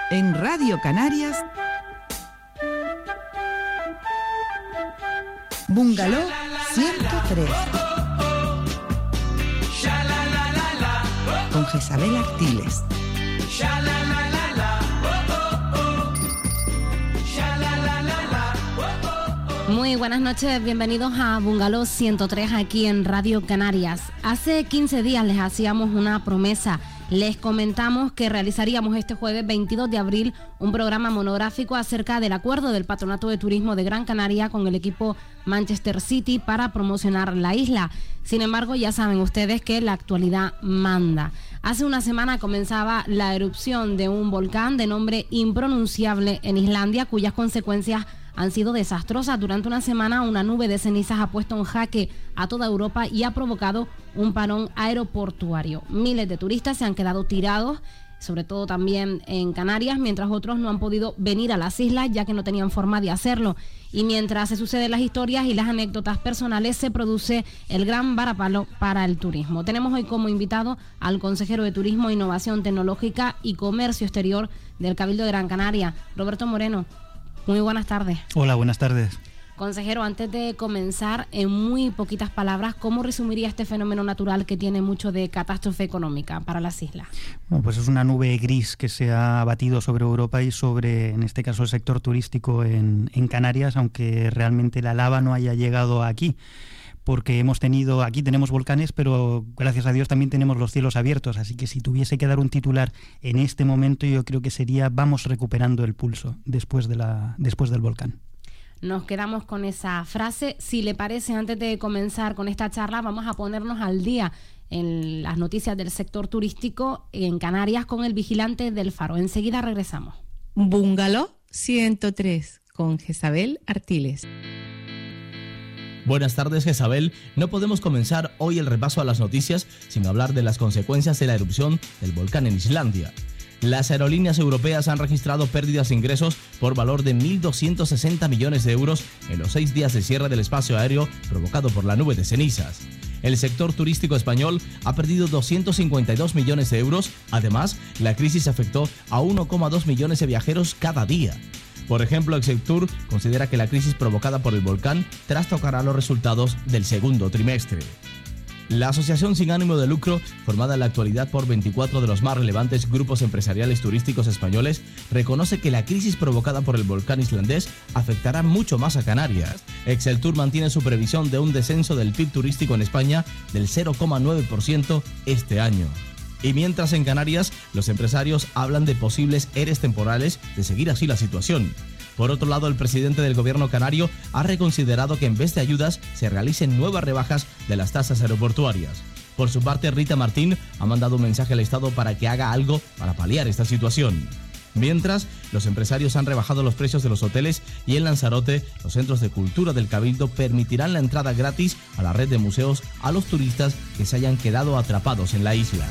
En Radio Canarias, Bungalow 103 con Jezabel Artiles. Muy buenas noches, bienvenidos a Bungalow 103 aquí en Radio Canarias. Hace 15 días les hacíamos una promesa. Les comentamos que realizaríamos este jueves 22 de abril un programa monográfico acerca del acuerdo del Patronato de Turismo de Gran Canaria con el equipo Manchester City para promocionar la isla. Sin embargo, ya saben ustedes que la actualidad manda. Hace una semana comenzaba la erupción de un volcán de nombre impronunciable en Islandia, cuyas consecuencias han sido desastrosas. Durante una semana, una nube de cenizas ha puesto en jaque a toda Europa y ha provocado un parón aeroportuario. Miles de turistas se han quedado tirados, sobre todo también en Canarias, mientras otros no han podido venir a las islas ya que no tenían forma de hacerlo. Y mientras se suceden las historias y las anécdotas personales, se produce el gran varapalo para el turismo. Tenemos hoy como invitado al consejero de Turismo, Innovación Tecnológica y Comercio Exterior del Cabildo de Gran Canaria, Roberto Moreno. Muy buenas tardes. Hola, buenas tardes. Consejero, antes de comenzar, en muy poquitas palabras, ¿cómo resumiría este fenómeno natural que tiene mucho de catástrofe económica para las islas? Bueno, pues es una nube gris que se ha abatido sobre Europa y sobre, en este caso, el sector turístico en Canarias, aunque realmente la lava no haya llegado aquí. Porque aquí tenemos volcanes, pero gracias a Dios también tenemos los cielos abiertos, así que si tuviese que dar un titular en este momento, yo creo que sería: vamos recuperando el pulso después del volcán. Nos quedamos con esa frase. Si le parece, antes de comenzar con esta charla, vamos a ponernos al día en las noticias del sector turístico en Canarias con el vigilante del Faro. Enseguida regresamos. Bungalow 103 con Jezabel Artiles. Buenas tardes, Jezabel. No podemos comenzar hoy el repaso a las noticias sin hablar de las consecuencias de la erupción del volcán en Islandia. Las aerolíneas europeas han registrado pérdidas de ingresos por valor de 1.260 millones de euros en los 6 días de cierre del espacio aéreo provocado por la nube de cenizas. El sector turístico español ha perdido 252 millones de euros. Además, la crisis afectó a 1,2 millones de viajeros cada día. Por ejemplo, Exceltur considera que la crisis provocada por el volcán trastocará los resultados del segundo trimestre. La asociación sin ánimo de lucro, formada en la actualidad por 24 de los más relevantes grupos empresariales turísticos españoles, reconoce que la crisis provocada por el volcán islandés afectará mucho más a Canarias. Exceltur mantiene su previsión de un descenso del PIB turístico en España del 0,9% este año. Y mientras en Canarias, los empresarios hablan de posibles EREs temporales de seguir así la situación. Por otro lado, el presidente del gobierno canario ha reconsiderado que en vez de ayudas se realicen nuevas rebajas de las tasas aeroportuarias. Por su parte, Rita Martín ha mandado un mensaje al Estado para que haga algo para paliar esta situación. Mientras, los empresarios han rebajado los precios de los hoteles y en Lanzarote, los centros de cultura del Cabildo permitirán la entrada gratis a la red de museos a los turistas que se hayan quedado atrapados en la isla.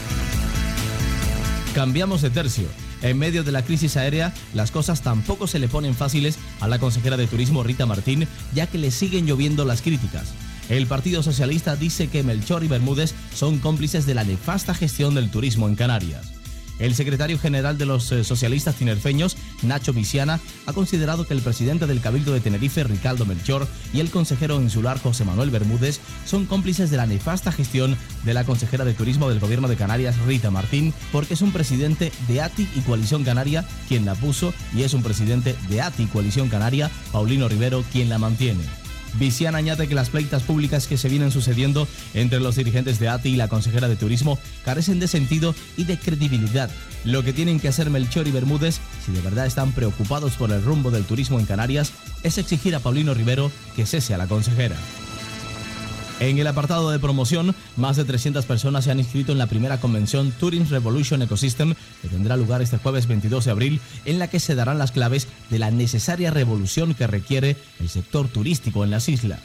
Cambiamos de tercio. En medio de la crisis aérea, las cosas tampoco se le ponen fáciles a la consejera de Turismo Rita Martín, ya que le siguen lloviendo las críticas. El Partido Socialista dice que Melchor y Bermúdez son cómplices de la nefasta gestión del turismo en Canarias. El secretario general de los socialistas tinerfeños, Nacho Viciana, ha considerado que el presidente del Cabildo de Tenerife, Ricardo Melchor, y el consejero insular, José Manuel Bermúdez, son cómplices de la nefasta gestión de la consejera de Turismo del Gobierno de Canarias, Rita Martín, porque es un presidente de ATI y Coalición Canaria quien la puso y es un presidente de ATI y Coalición Canaria, Paulino Rivero, quien la mantiene. Viciana añade que las pleitas públicas que se vienen sucediendo entre los dirigentes de ATI y la consejera de Turismo carecen de sentido y de credibilidad. Lo que tienen que hacer Melchor y Bermúdez, si de verdad están preocupados por el rumbo del turismo en Canarias, es exigir a Paulino Rivero que cese a la consejera. En el apartado de promoción, más de 300 personas se han inscrito en la primera convención Tourism Revolution Ecosystem, que tendrá lugar este jueves 22 de abril, en la que se darán las claves de la necesaria revolución que requiere el sector turístico en las islas.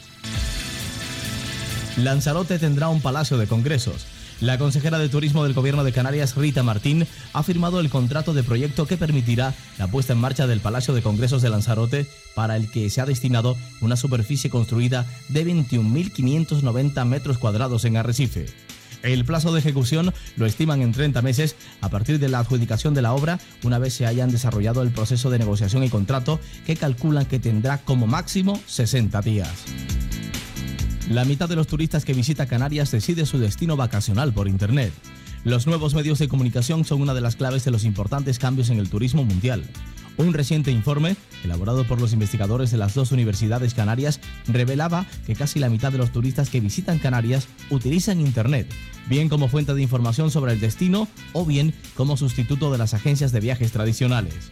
Lanzarote tendrá un palacio de congresos. La consejera de Turismo del Gobierno de Canarias, Rita Martín, ha firmado el contrato de proyecto que permitirá la puesta en marcha del Palacio de Congresos de Lanzarote, para el que se ha destinado una superficie construida de 21.590 metros cuadrados en Arrecife. El plazo de ejecución lo estiman en 30 meses a partir de la adjudicación de la obra, una vez se hayan desarrollado el proceso de negociación y contrato, que calculan que tendrá como máximo 60 días. La mitad de los turistas que visita Canarias decide su destino vacacional por Internet. Los nuevos medios de comunicación son una de las claves de los importantes cambios en el turismo mundial. Un reciente informe, elaborado por los investigadores de las 2 universidades canarias, revelaba que casi la mitad de los turistas que visitan Canarias utilizan Internet, bien como fuente de información sobre el destino o bien como sustituto de las agencias de viajes tradicionales.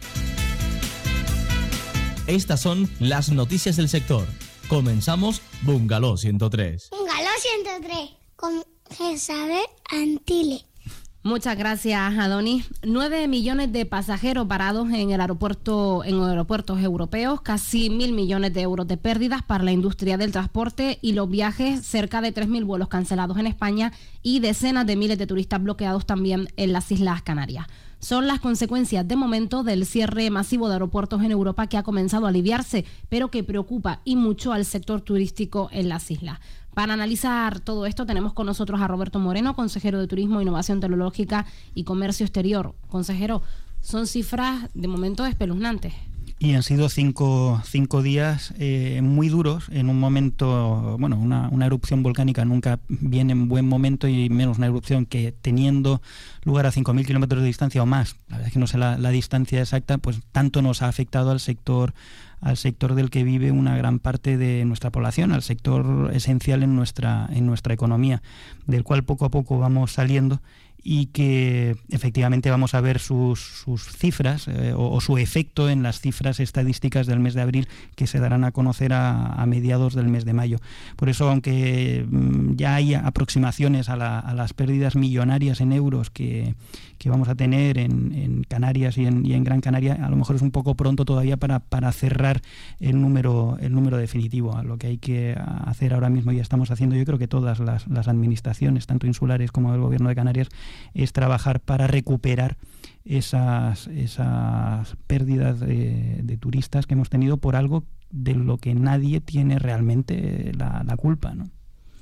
Estas son las noticias del sector. Comenzamos Bungalow 103. Bungalow 103 con Jezabel Artiles. Muchas gracias, Adonis. 9 millones de pasajeros varados en aeropuertos europeos, casi 1.000 millones de euros de pérdidas para la industria del transporte y los viajes, cerca de 3.000 vuelos cancelados en España y decenas de miles de turistas bloqueados también en las Islas Canarias. Son las consecuencias de momento del cierre masivo de aeropuertos en Europa, que ha comenzado a aliviarse, pero que preocupa y mucho al sector turístico en las islas. Para analizar todo esto tenemos con nosotros a Roberto Moreno, consejero de Turismo, Innovación Tecnológica y Comercio Exterior. Consejero, son cifras de momento espeluznantes. Y han sido cinco días muy duros en un momento, bueno, una erupción volcánica nunca viene en buen momento, y menos una erupción que, teniendo lugar a 5.000 kilómetros de distancia o más, la verdad es que no sé la distancia exacta, pues tanto nos ha afectado al sector del que vive una gran parte de nuestra población, al sector esencial en nuestra economía, del cual poco a poco vamos saliendo, y que efectivamente vamos a ver sus cifras o su efecto en las cifras estadísticas del mes de abril, que se darán a conocer a mediados del mes de mayo. Por eso, aunque ya hay aproximaciones a las pérdidas millonarias en euros que vamos a tener en Canarias y en Gran Canaria, a lo mejor es un poco pronto todavía para cerrar el número definitivo. Lo que hay que hacer ahora mismo, ya estamos haciendo, yo creo que todas las administraciones, tanto insulares como el Gobierno de Canarias, es trabajar para recuperar esas pérdidas de turistas que hemos tenido por algo de lo que nadie tiene realmente la culpa, ¿no?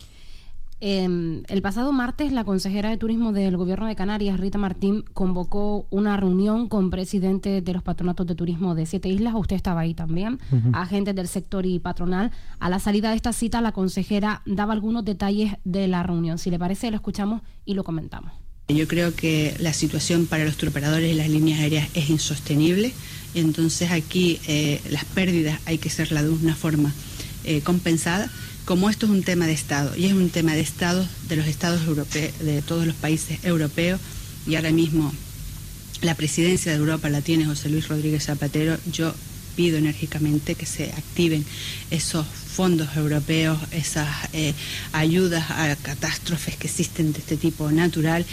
El pasado martes, la consejera de Turismo del Gobierno de Canarias, Rita Martín, convocó una reunión con presidentes de los patronatos de turismo de 7 islas. Usted estaba ahí también, agentes del sector y patronal. A la salida de esta cita, la consejera daba algunos detalles de la reunión. Si le parece, lo escuchamos y lo comentamos. Yo creo que la situación para los turoperadores y las líneas aéreas es insostenible. Entonces aquí las pérdidas hay que hacerlas de una forma compensada. Como esto es un tema de Estado, y es un tema de Estado, de los Estados europeos, de todos los países europeos, y ahora mismo la presidencia de Europa la tiene José Luis Rodríguez Zapatero, yo pido enérgicamente que se activen esos fondos europeos, esas ayudas a catástrofes que existen de este tipo natural,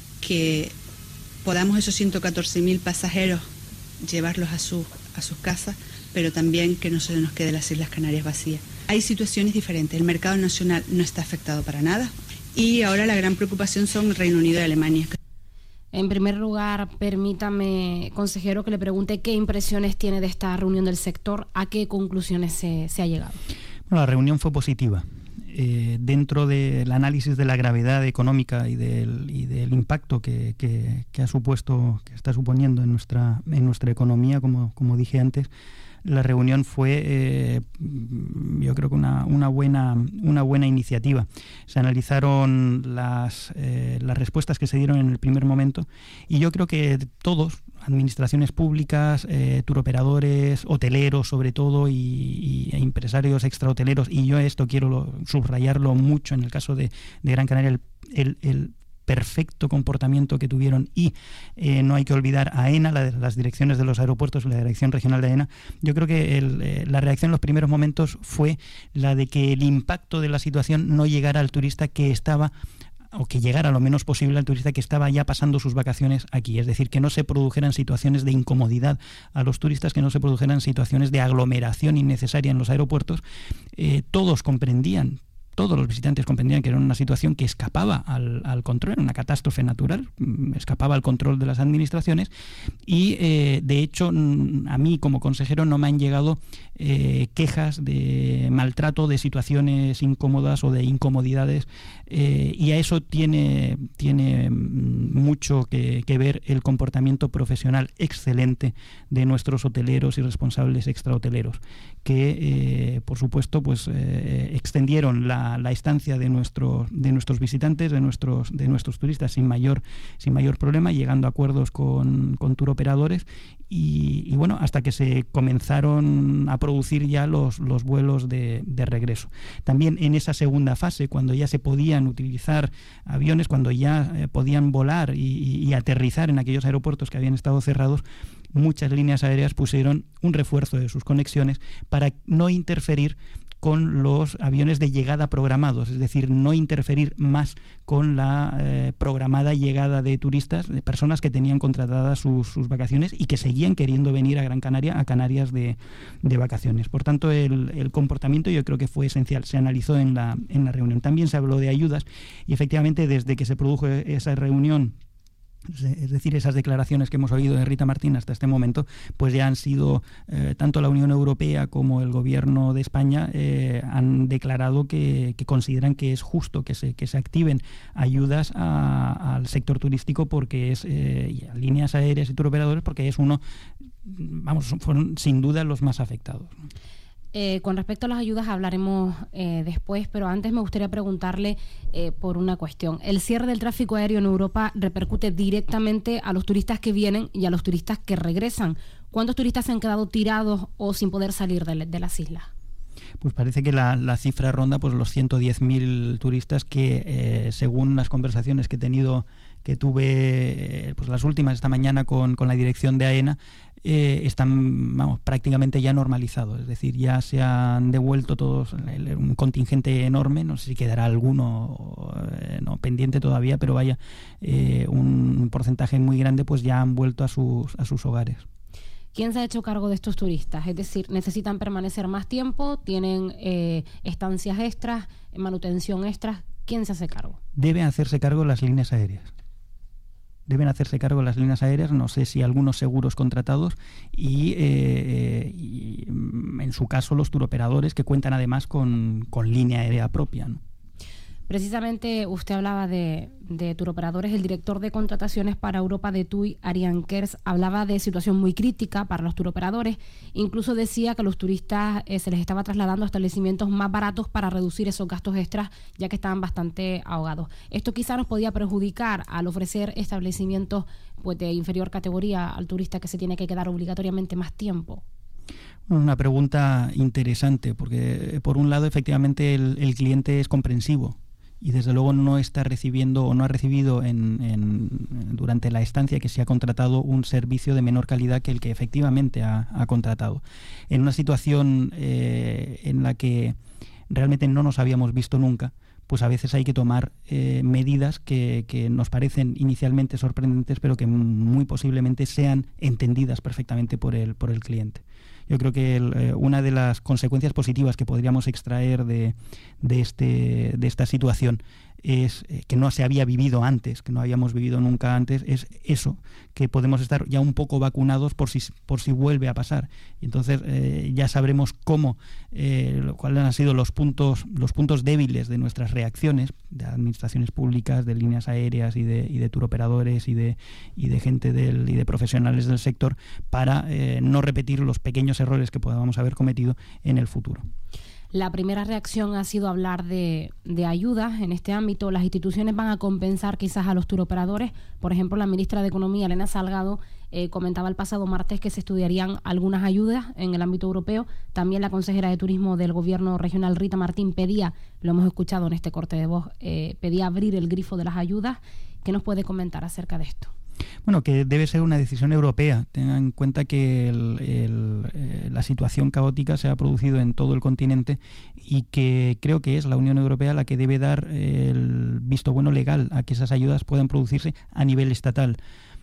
que podamos esos 114.000 pasajeros llevarlos a sus casas, pero también que no se nos quede las Islas Canarias vacías. Hay situaciones diferentes, el mercado nacional no está afectado para nada, y ahora la gran preocupación son Reino Unido y Alemania. En primer lugar, permítame, consejero, que le pregunte qué impresiones tiene de esta reunión del sector, a qué conclusiones se ha llegado. Bueno, la reunión fue positiva. Dentro del análisis de la gravedad económica y del impacto que ha supuesto, que está suponiendo en nuestra economía, como dije antes, la reunión fue, yo creo que una buena iniciativa. Se analizaron las respuestas que se dieron en el primer momento, y yo creo que todos, administraciones públicas, turoperadores, hoteleros sobre todo, y empresarios extrahoteleros, y yo esto quiero subrayarlo mucho en el caso de Gran Canaria, el perfecto comportamiento que tuvieron, y no hay que olvidar a AENA, las direcciones de los aeropuertos, la Dirección Regional de AENA. Yo creo que la reacción en los primeros momentos fue la de que el impacto de la situación no llegara al turista que estaba, o que llegara lo menos posible al turista que estaba ya pasando sus vacaciones aquí. Es decir, que no se produjeran situaciones de incomodidad a los turistas, que no se produjeran situaciones de aglomeración innecesaria en los aeropuertos. Todos comprendían todos los visitantes comprendían que era una situación que escapaba al control, era una catástrofe natural, escapaba al control de las administraciones y de hecho a mí como consejero no me han llegado quejas de maltrato, de situaciones incómodas o de incomodidades y a eso tiene mucho que ver el comportamiento profesional excelente de nuestros hoteleros y responsables extrahoteleros que por supuesto pues extendieron la estancia de nuestros visitantes, de nuestros turistas sin mayor problema, llegando a acuerdos con turoperadores y bueno, hasta que se comenzaron a producir ya los vuelos de regreso. También en esa segunda fase, cuando ya se podían utilizar aviones, cuando ya podían volar y aterrizar en aquellos aeropuertos que habían estado cerrados, muchas líneas aéreas pusieron un refuerzo de sus conexiones para no interferir con los aviones de llegada programados, es decir, no interferir más con la programada llegada de turistas, de personas que tenían contratadas sus vacaciones y que seguían queriendo venir a Gran Canaria, a Canarias de vacaciones. Por tanto, el comportamiento yo creo que fue esencial, se analizó en la reunión. También se habló de ayudas y efectivamente desde que se produjo esa reunión, es decir, esas declaraciones que hemos oído de Rita Martín hasta este momento, pues ya han sido tanto la Unión Europea como el Gobierno de España han declarado que consideran que es justo que se activen ayudas al sector turístico porque es y a líneas aéreas y turoperadores porque es fueron sin duda los más afectados. Con respecto a las ayudas hablaremos después, pero antes me gustaría preguntarle por una cuestión. El cierre del tráfico aéreo en Europa repercute directamente a los turistas que vienen y a los turistas que regresan. ¿Cuántos turistas se han quedado tirados o sin poder salir de las islas? Pues parece que la cifra ronda pues los 110.000 turistas que según las conversaciones que tuve pues las últimas esta mañana con la dirección de AENA están prácticamente ya normalizados, es decir, ya se han devuelto todos, un contingente enorme, no sé si quedará alguno no pendiente todavía, pero vaya, un porcentaje muy grande pues ya han vuelto a sus hogares. ¿Quién se ha hecho cargo de estos turistas? Es decir, ¿necesitan permanecer más tiempo? ¿Tienen estancias extras, manutención extras? ¿Quién se hace cargo? Deben hacerse cargo las líneas aéreas. No sé si algunos seguros contratados y en su caso los turoperadores que cuentan además con línea aérea propia, ¿no? Precisamente usted hablaba de turoperadores. El director de contrataciones para Europa de TUI, Ariane Kers, hablaba de situación muy crítica para los turoperadores. Incluso decía que a los turistas se les estaba trasladando a establecimientos más baratos para reducir esos gastos extras, ya que estaban bastante ahogados. Esto quizá nos podía perjudicar al ofrecer establecimientos pues, de inferior categoría al turista que se tiene que quedar obligatoriamente más tiempo. Una pregunta interesante, porque por un lado efectivamente el cliente es comprensivo y desde luego no está recibiendo o no ha recibido durante la estancia que se ha contratado un servicio de menor calidad que el que efectivamente ha contratado. En una situación en la que realmente no nos habíamos visto nunca, pues a veces hay que tomar medidas que nos parecen inicialmente sorprendentes, pero que muy posiblemente sean entendidas perfectamente por el cliente. Yo creo que una de las consecuencias positivas que podríamos extraer de esta situación es que no se había vivido antes, que no habíamos vivido nunca antes, es eso, que podemos estar ya un poco vacunados por si vuelve a pasar. Y entonces ya sabremos cuáles han sido los puntos débiles de nuestras reacciones, de administraciones públicas, de líneas aéreas y de turoperadores y de gente y de profesionales del sector, para no repetir los pequeños errores que podamos haber cometido en el futuro. La primera reacción ha sido hablar de ayudas en este ámbito. Las instituciones van a compensar quizás a los turoperadores. Por ejemplo, la ministra de Economía, Elena Salgado, comentaba el pasado martes que se estudiarían algunas ayudas en el ámbito europeo. También la consejera de Turismo del Gobierno regional, Rita Martín, pedía, lo hemos escuchado en este corte de voz, pedía abrir el grifo de las ayudas. ¿Qué nos puede comentar acerca de esto? Bueno, que debe ser una decisión europea. Tengan en cuenta que la situación caótica se ha producido en todo el continente y que creo que es la Unión Europea la que debe dar el visto bueno legal a que esas ayudas puedan producirse a nivel estatal.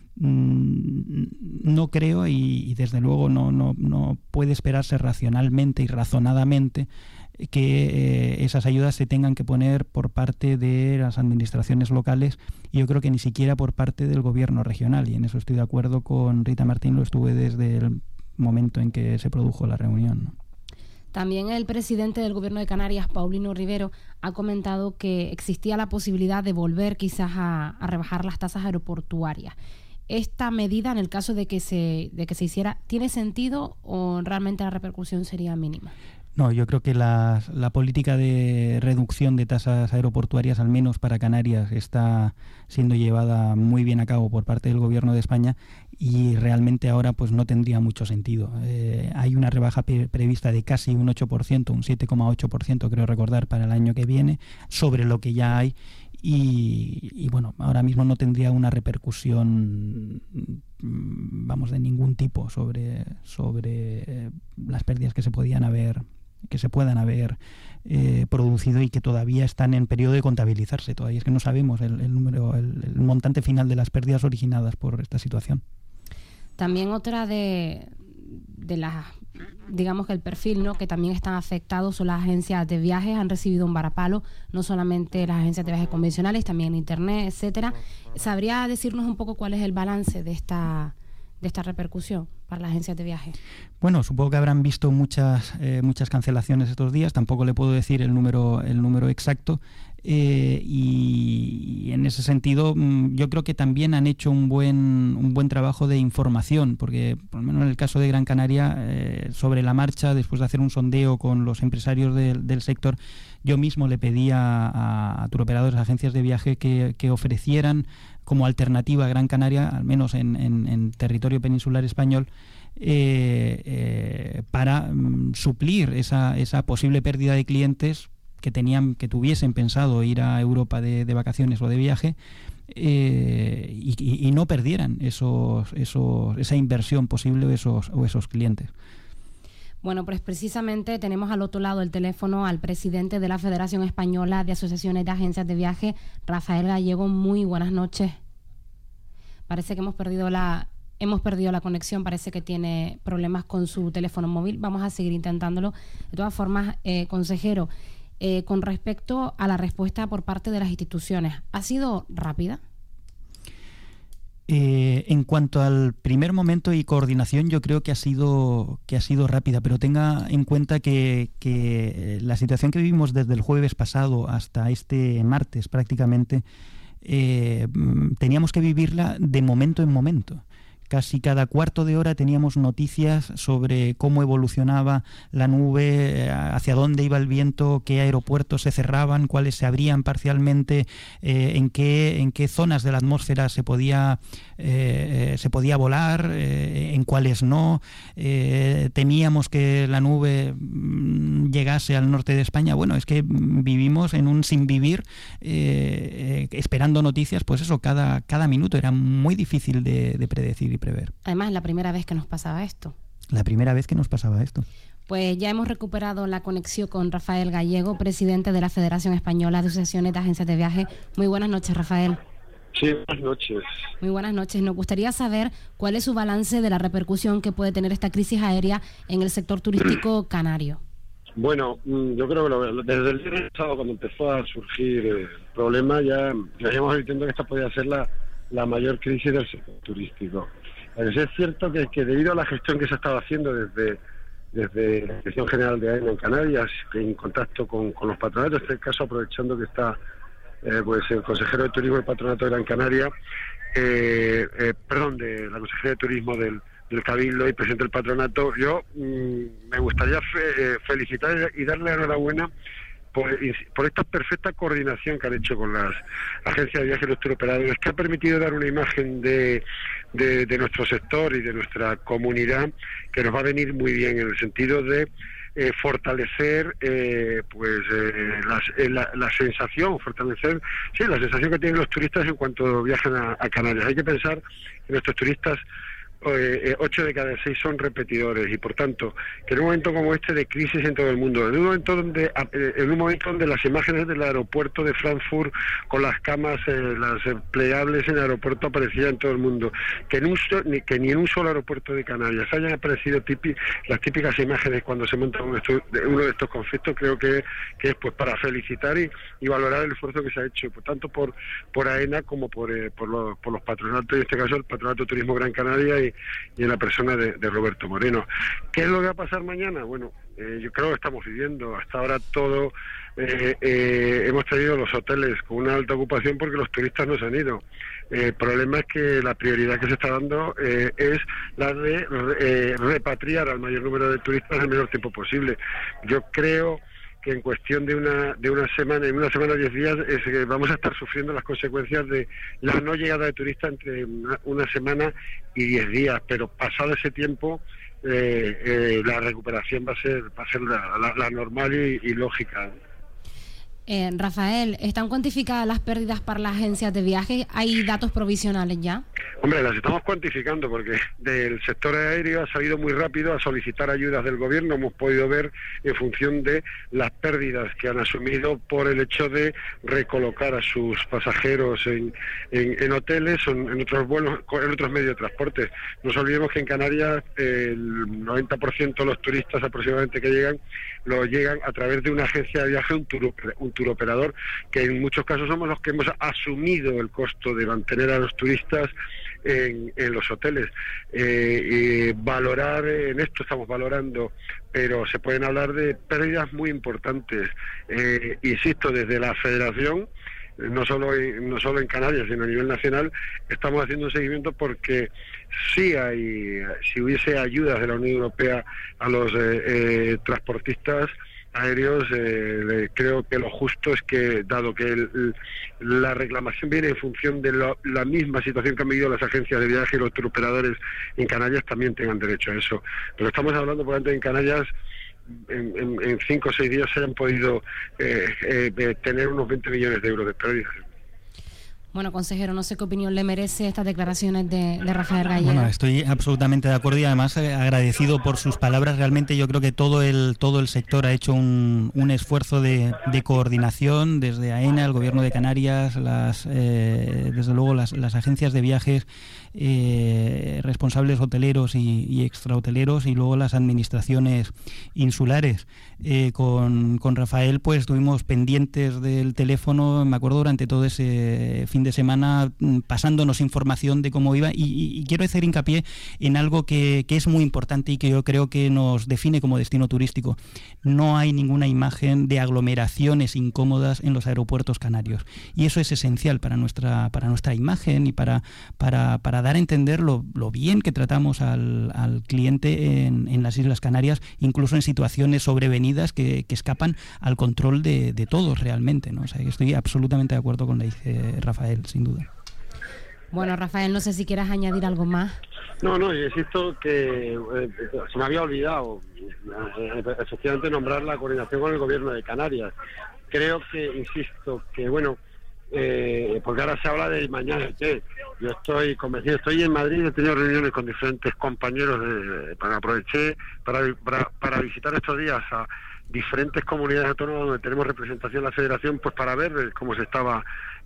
No creo y desde luego no puede esperarse racionalmente y razonadamente que esas ayudas se tengan que poner por parte de las administraciones locales, y yo creo que ni siquiera por parte del gobierno regional, y en eso estoy de acuerdo con Rita Martín, lo estuve desde el momento en que se produjo la reunión, ¿no? También el presidente del Gobierno de Canarias, Paulino Rivero, ha comentado que existía la posibilidad de volver quizás a rebajar las tasas aeroportuarias. ¿Esta medida, en el caso de que se hiciera, tiene sentido o realmente la repercusión sería mínima? No, yo creo que la política de reducción de tasas aeroportuarias, al menos para Canarias, está siendo llevada muy bien a cabo por parte del Gobierno de España, y realmente ahora pues no tendría mucho sentido. Hay una rebaja prevista de casi un 8%, un 7,8% creo recordar, para el año que viene, sobre lo que ya hay, y bueno, ahora mismo no tendría una repercusión, vamos, de ningún tipo sobre las pérdidas que se puedan haber producido y que todavía están en periodo de contabilizarse. Todavía es que no sabemos el número, el montante final de las pérdidas originadas por esta situación. También otra de las, digamos que el perfil, ¿no?, que también están afectados son las agencias de viajes. Han recibido un varapalo, no solamente las agencias de viajes convencionales, también Internet, etcétera. ¿Sabría decirnos un poco cuál es el balance de esta repercusión para las agencias de viaje? Bueno, supongo que habrán visto muchas cancelaciones estos días. Tampoco le puedo decir el número exacto, y en ese sentido yo creo que también han hecho un buen trabajo de información, porque por lo menos en el caso de Gran Canaria, sobre la marcha, después de hacer un sondeo con los empresarios del sector, yo mismo le pedí a turoperadores, a agencias de viaje, que ofrecieran como alternativa a Gran Canaria, al menos en territorio peninsular español, para suplir esa posible pérdida de clientes que tuviesen pensado ir a Europa de vacaciones o de viaje, y no perdieran esa inversión posible o esos clientes. Bueno, pues precisamente tenemos al otro lado del teléfono al presidente de la Federación Española de Asociaciones de Agencias de Viaje, Rafael Gallego. Muy buenas noches. Parece que hemos perdido la conexión, parece que tiene problemas con su teléfono móvil. Vamos a seguir intentándolo. De todas formas, consejero, con respecto a la respuesta por parte de las instituciones, ¿ha sido rápida? En cuanto al primer momento y coordinación, yo creo que ha sido rápida, pero tenga en cuenta que la situación que vivimos desde el jueves pasado hasta este martes prácticamente, teníamos que vivirla de momento en momento. Casi cada cuarto de hora teníamos noticias sobre cómo evolucionaba la nube, hacia dónde iba el viento, qué aeropuertos se cerraban, cuáles se abrían parcialmente, en qué zonas de la atmósfera se podía volar, en cuáles no. Temíamos que la nube llegase al norte de España. Bueno, es que vivimos en un sin vivir, esperando noticias, pues eso, cada minuto. Era muy difícil de predecir y prever. Además, es la primera vez que nos pasaba esto. Pues ya hemos recuperado la conexión con Rafael Gallego, presidente de la Federación Española de Asociaciones de Agencias de Viaje. Muy buenas noches, Rafael. Sí, buenas noches. Muy buenas noches. Nos gustaría saber cuál es su balance de la repercusión que puede tener esta crisis aérea en el sector turístico canario. Bueno, yo creo que desde el día pasado, cuando empezó a surgir el problema, ya íbamos advirtiendo que esta podía ser la mayor crisis del sector turístico. Es cierto que debido a la gestión que se estaba haciendo desde la Dirección General de AENA en Canarias, en contacto con los patronatos, en este caso aprovechando que está pues el consejero de Turismo del Patronato de Gran Canaria, de la Consejería de Turismo del Cabildo y presidente del patronato, yo me gustaría felicitar y darle enhorabuena por esta perfecta coordinación que han hecho con las agencias de viajes y los turoperadores, que ha permitido dar una imagen de nuestro sector y de nuestra comunidad que nos va a venir muy bien, en el sentido de fortalecer la sensación que tienen los turistas en cuanto viajan a Canarias. Hay que pensar que nuestros turistas 8 de cada 6 son repetidores, y por tanto, que en un momento como este de crisis en todo el mundo, en un momento donde las imágenes del aeropuerto de Frankfurt con las camas, las plegables en el aeropuerto aparecían en todo el mundo, que ni en un solo aeropuerto de Canarias hayan aparecido las típicas imágenes cuando se monta uno de estos conflictos, creo que es pues para felicitar y valorar el esfuerzo que se ha hecho, por tanto por AENA como por los patronatos, en este caso el Patronato de Turismo Gran Canaria y en la persona de Roberto Moreno. ¿Qué es lo que va a pasar mañana? Bueno, yo creo que estamos viviendo hasta ahora todo. Hemos tenido los hoteles con una alta ocupación porque los turistas no se han ido. El problema es que la prioridad que se está dando es la de repatriar al mayor número de turistas en el menor tiempo posible. Yo creo que en cuestión de una semana, 10 días, vamos a estar sufriendo las consecuencias de la no llegada de turistas entre una semana y 10 días, pero pasado ese tiempo la recuperación va a ser la normal y lógica. Rafael, ¿están cuantificadas las pérdidas para las agencias de viajes? ¿Hay datos provisionales ya? Hombre, las estamos cuantificando porque del sector aéreo ha salido muy rápido a solicitar ayudas del gobierno. Hemos podido ver en función de las pérdidas que han asumido por el hecho de recolocar a sus pasajeros en hoteles o en otros vuelos, en otros medios de transporte. No nos olvidemos que en Canarias el 90% de los turistas aproximadamente que llegan a través de una agencia de viaje, un turoperador, que en muchos casos somos los que hemos asumido el costo de mantener a los turistas en los hoteles. Valorar, en esto estamos valorando, pero se pueden hablar de pérdidas muy importantes. Insisto, desde la Federación, no solo en Canarias, sino a nivel nacional, estamos haciendo un seguimiento porque si hubiese ayudas de la Unión Europea a los transportistas aéreos, creo que lo justo es que, dado que la reclamación viene en función de la misma situación que han vivido las agencias de viaje y los turoperadores en Canarias, también tengan derecho a eso. Pero estamos hablando, por ejemplo, en Canarias, en 5 o 6 días se han podido tener unos 20 millones de euros de pérdidas. Bueno, consejero, no sé qué opinión le merece estas declaraciones de Rafael Gallego. Bueno, estoy absolutamente de acuerdo y además agradecido por sus palabras. Realmente yo creo que todo el sector ha hecho un esfuerzo de coordinación, desde AENA, el Gobierno de Canarias, desde luego las agencias de viajes, responsables hoteleros y extrahoteleros, y luego las administraciones insulares. Con Rafael pues estuvimos pendientes del teléfono, me acuerdo, durante todo ese fin de semana, pasándonos información de cómo iba, y quiero hacer hincapié en algo que es muy importante y que yo creo que nos define como destino turístico. No hay ninguna imagen de aglomeraciones incómodas en los aeropuertos canarios, y eso es esencial para nuestra imagen y para dar a entender lo bien que tratamos al cliente en las Islas Canarias, incluso en situaciones sobrevenidas que escapan al control de todos realmente, ¿no? O sea, que estoy absolutamente de acuerdo con lo que dice Rafael, sin duda. Bueno, Rafael, no sé si quieras añadir algo más. No, yo insisto que se me había olvidado efectivamente nombrar la coordinación con el Gobierno de Canarias. Creo que, insisto, que bueno, porque ahora se habla de mañana. Yo estoy convencido, estoy en Madrid, he tenido reuniones con diferentes compañeros, aproveché para visitar estos días a diferentes comunidades autónomas donde tenemos representación en la Federación, pues para ver cómo se estaba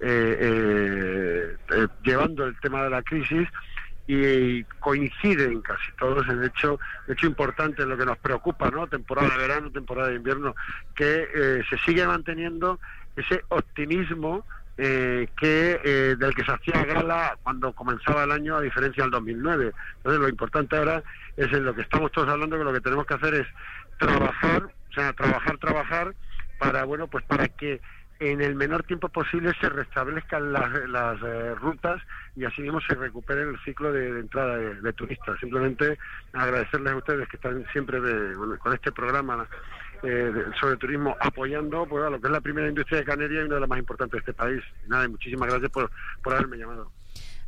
llevando el tema de la crisis, y coinciden casi todos en el hecho importante en lo que nos preocupa, ¿no? Temporada de verano, temporada de invierno, que se sigue manteniendo ese optimismo del que se hacía gala cuando comenzaba el año, a diferencia del 2009. Entonces lo importante ahora es en lo que estamos todos hablando, que lo que tenemos que hacer es trabajar para que en el menor tiempo posible se restablezcan las rutas y así mismo se recupere el ciclo de entrada de turistas. Simplemente agradecerles a ustedes que están siempre con este programa sobre turismo, apoyando pues a lo que es la primera industria de Canarias y una de las más importantes de este país. Nada, y muchísimas gracias por haberme llamado.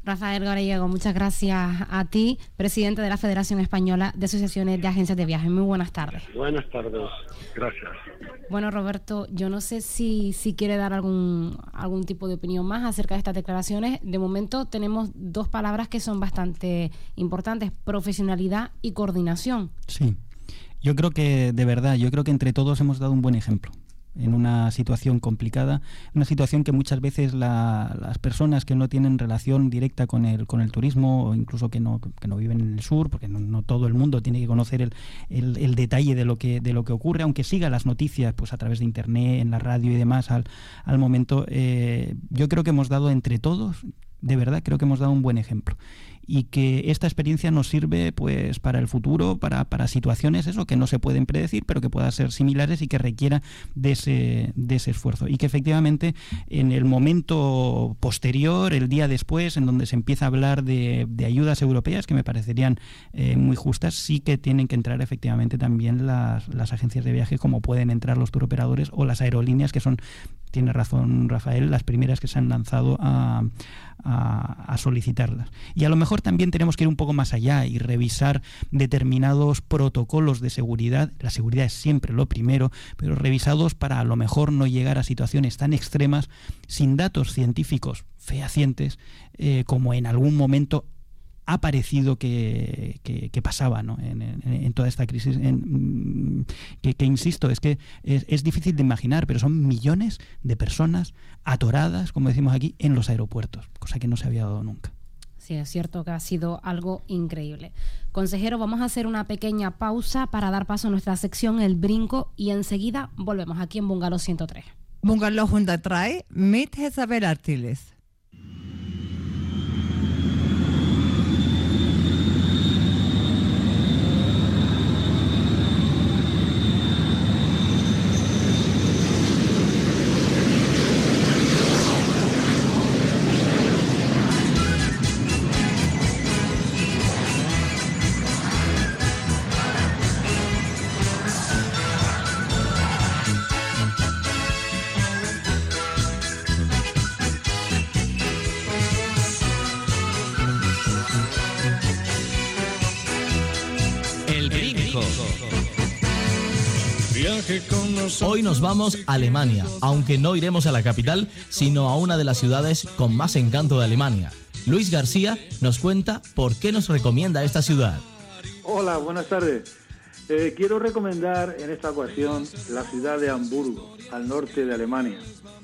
Rafael Gallego, muchas gracias a ti, presidente de la Federación Española de Asociaciones de Agencias de Viajes. Muy buenas tardes. Buenas tardes, gracias. Bueno, Roberto, yo no sé si quiere dar algún tipo de opinión más acerca de estas declaraciones. De momento tenemos dos palabras que son bastante importantes: profesionalidad y coordinación. Sí, yo creo que entre todos hemos dado un buen ejemplo en una situación complicada, una situación que muchas veces las personas que no tienen relación directa con el turismo, o incluso que no viven en el sur, porque no todo el mundo tiene que conocer el detalle de lo que ocurre, aunque siga las noticias pues a través de internet, en la radio y demás al momento. Yo creo que hemos dado entre todos, de verdad creo que hemos dado un buen ejemplo, y que esta experiencia nos sirve pues para el futuro, para situaciones que no se pueden predecir, pero que puedan ser similares y que requiera de ese esfuerzo. Y que efectivamente en el momento posterior, el día después, en donde se empieza a hablar de ayudas europeas, que me parecerían muy justas, sí que tienen que entrar efectivamente también las agencias de viaje, como pueden entrar los turoperadores o las aerolíneas, que son, tiene razón Rafael, las primeras que se han lanzado a solicitarlas. Y a lo mejor también tenemos que ir un poco más allá y revisar determinados protocolos de seguridad. La seguridad es siempre lo primero, pero revisados para a lo mejor no llegar a situaciones tan extremas sin datos científicos fehacientes como en algún momento ha parecido que pasaba, ¿no? en toda esta crisis, que insisto, es que es difícil de imaginar, pero son millones de personas atoradas, como decimos aquí, en los aeropuertos, cosa que no se había dado nunca. Sí, es cierto que ha sido algo increíble. Consejero, vamos a hacer una pequeña pausa para dar paso a nuestra sección El Brinco y enseguida volvemos aquí en Bungalow 103. Bungalow 103 mit Isabel Artiles. Hoy nos vamos a Alemania, aunque no iremos a la capital, sino a una de las ciudades con más encanto de Alemania. Luis García nos cuenta por qué nos recomienda esta ciudad. Hola, buenas tardes. Quiero recomendar en esta ocasión la ciudad de Hamburgo, al norte de Alemania.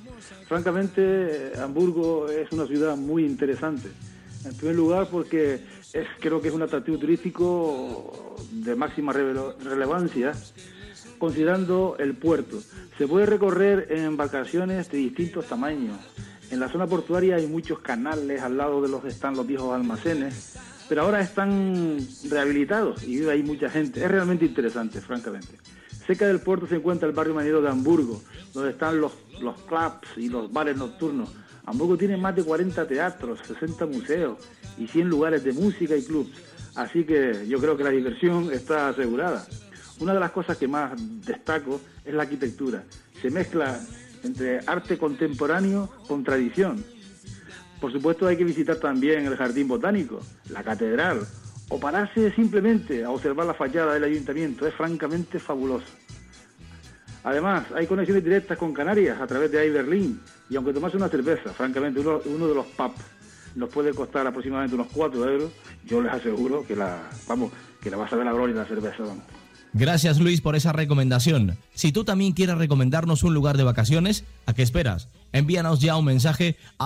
Francamente, Hamburgo es una ciudad muy interesante. En primer lugar porque creo que es un atractivo turístico de máxima relevancia, considerando el puerto. Se puede recorrer en embarcaciones de distintos tamaños. En la zona portuaria hay muchos canales al lado de los que están los viejos almacenes, pero ahora están rehabilitados y vive ahí mucha gente. Es realmente interesante, francamente. Cerca del puerto se encuentra el barrio marinero de Hamburgo, donde están los clubs y los bares nocturnos. Hamburgo tiene más de 40 teatros, 60 museos y 100 lugares de música y clubs. Así que yo creo que la diversión está asegurada. Una de las cosas que más destaco es la arquitectura. Se mezcla entre arte contemporáneo con tradición. Por supuesto hay que visitar también el jardín botánico, la catedral, o pararse simplemente a observar la fachada del ayuntamiento. Es francamente fabuloso. Además, hay conexiones directas con Canarias a través de Air Berlin, y aunque tomarse una cerveza, francamente, uno de los pubs nos puede costar aproximadamente unos 4 euros, yo les aseguro que la vas a ver la gloria de la cerveza, vamos. Gracias, Luis, por esa recomendación. Si tú también quieres recomendarnos un lugar de vacaciones, ¿a qué esperas? Envíanos ya un mensaje a